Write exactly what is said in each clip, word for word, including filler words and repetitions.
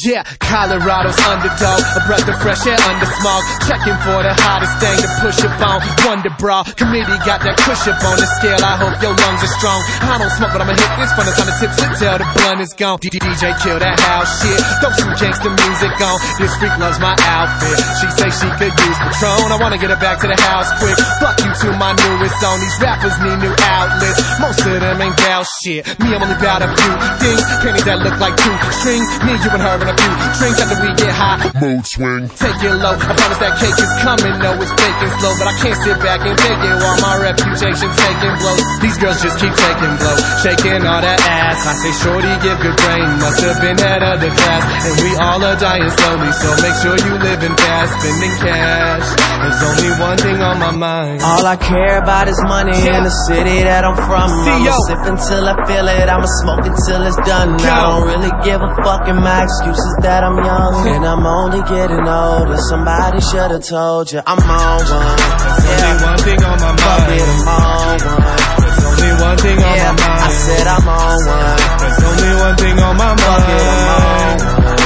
Yeah, Colorado's underdog, a breath of fresh air under smog. Checking for the hottest thing to push up on. Wonder bra, committee got that push up on the scale. I hope your lungs are strong. I don't smoke, but I'ma hit this from the time the tips to tell the blunt is gone. D J kill that house shit, throw some gangsta music on. This freak loves my outfit. She say she could use Patron. I wanna get her back to the house quick. Fuck you to my newest song. These rappers need new outlets. Most of them ain't gal shit. Me, I'm only about a few things. Pennies that look like two strings. Me, you and her and a few drinks after we get high. Mood swing. Take it low. I promise that cake is coming. No, it's faking slow, but I can't sit back and take it while my reputation's taking blows. These girls just keep taking blows, shaking all that ass. I say, shorty, give good brain. Must have been head of the class, and we all are dying slowly. So make sure you living fast, spending cash. There's only one thing on my mind. All I care about is money, yeah. In the city that I'm from. I'ma sip until I feel it, I'ma smoke it till it's done. Go. I don't really give a fuck, and my excuse is that I'm young and I'm only getting older. Somebody should've told you I'm on one. There's yeah. only one thing on my mind. Fuck it, I'm on one. There's only one thing on yeah. my mind. I said I'm on one. There's only one thing on my mind. Fuck it, I'm on one.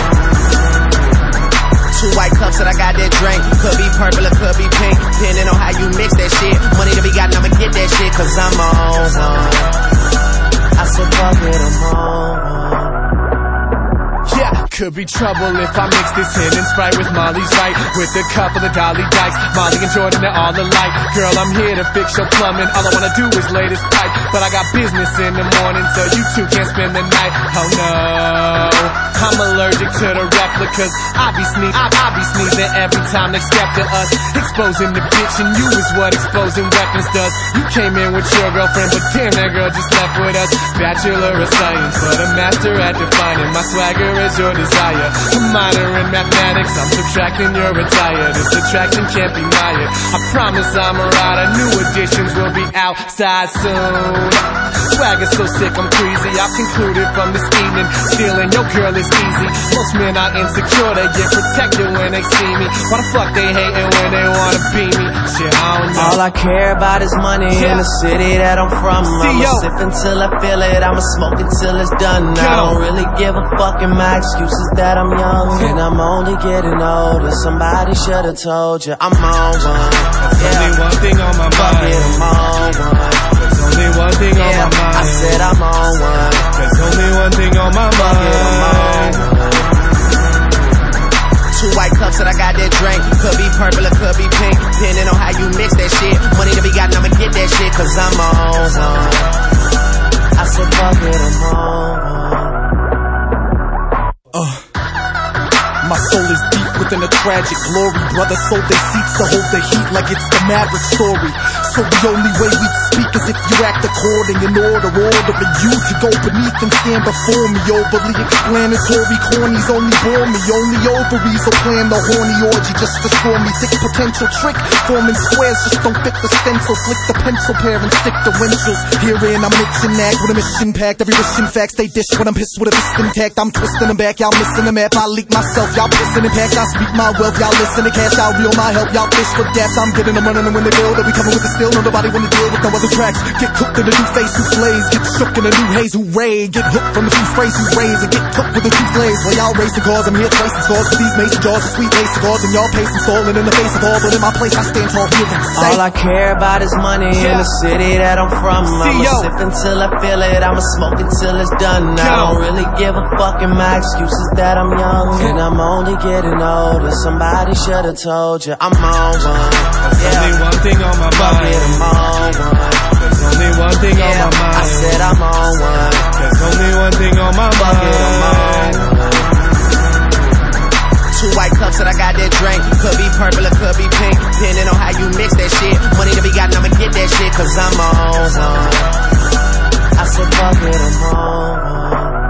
Two white cups that I got that drink. Could be purple or could be pink, depending on how you mix that shit. Money to be gotten, I'ma get that shit, cause I'm on one. I said fuck it, I'm on one. Yeah, could be trouble if I mix this Hen and Sprite with Molly's right, with a couple of Dolly Dykes. Molly and Jordan, they're all alike. Girl, I'm here to fix your plumbing. All I wanna do is lay this pipe, but I got business in the morning, so you two can't spend the night. Oh no, I'm allergic to the replicas. I be sneeze, I, I be sneezing every time they step to us. Exposing the bitch, and you is what exposing weapons does. You came in with your girlfriend, but damn, that girl just left with us. Bachelor of Science, but a master at defining. My swagger is your desire. A minor in mathematics, I'm subtracting, you're retired. This attraction can't be mired. I promise I'm a rider. New editions will be outside soon. Swagger's so sick, I'm queasy. I've concluded from this evening, stealing your girl is easy. Most men are insecure, they get protected when they see me. Why the fuck they hating when they wanna be me? Shit, I don't know. All I care about is money, yeah. In the city that I'm from. I'ma sip until I feel it, I'ma smoke it till it's done. I don't really give a fuck, and my excuse is that I'm young and I'm only getting older. Somebody should've told you I'm on one. There's yeah. only one thing on my mind. Fuck it, I'm on one. There's only one thing yeah. on my mind. I said I'm on one. There's only one thing on my Fuck mind. It, I'm on one. Two white cups that I got that drink. Could be purple or could be pink, depending on how you mix that shit. Money to be gotten, I'ma get that shit, cause I'm on one. I said fuck it, I'm on one. Uh, my soul is deep within a tragic glory. Brothers sold their seats to hold the heat like it's the Maverick story. So the only way we speak is if you act according in order, order for you to go beneath and stand before me. Overly explanatory, cornies only bore me. Only ovaries will plan the horny orgy just to score me. Thick potential trick, forming squares just don't fit the stencil. Flick the pencil pair and stick the windshield. Herein I'm mixing that with a mission packed. Every mission facts they dish when I'm pissed with a fist intact. I'm twisting them back, y'all missing the map. I leak myself, y'all pissing impact. I speak my wealth, y'all listen to cash. I'll reel my help, y'all fish for gaps. I'm getting them running them when they build. They be coming with the still. No, nobody wanna deal with no other tracks. Get cooked in a new face, who plays. Get shook in a new haze, who ray. Get hooked from the few phrase, who raise. And get cooked with the two slaves. While y'all racing cars, I'm here tracing scars. For these mason jaws and sweet lace cigars. And y'all pacing, falling in the face of all. But in my place, I stand tall, here and say. All I care about is money, yeah. In the city that I'm from. I'ma sip until I feel it, I'ma smoke it till it's done. I don't really give a fuck, and my excuse is that I'm young and I'm only getting older. Somebody should've told you I'm on one. There's yeah. only one thing on my Fuck mind. It, I'm on one. There's only one thing yeah. on my mind. I said I'm on one. There's only one thing on my Fuck mind. It, I'm on one. Two white cups that I got that drink. Could be purple or could be pink, depending on how you mix that shit. Money to be gotten, I'ma get that shit, cause I'm on one. I said fuck it, I'm on one.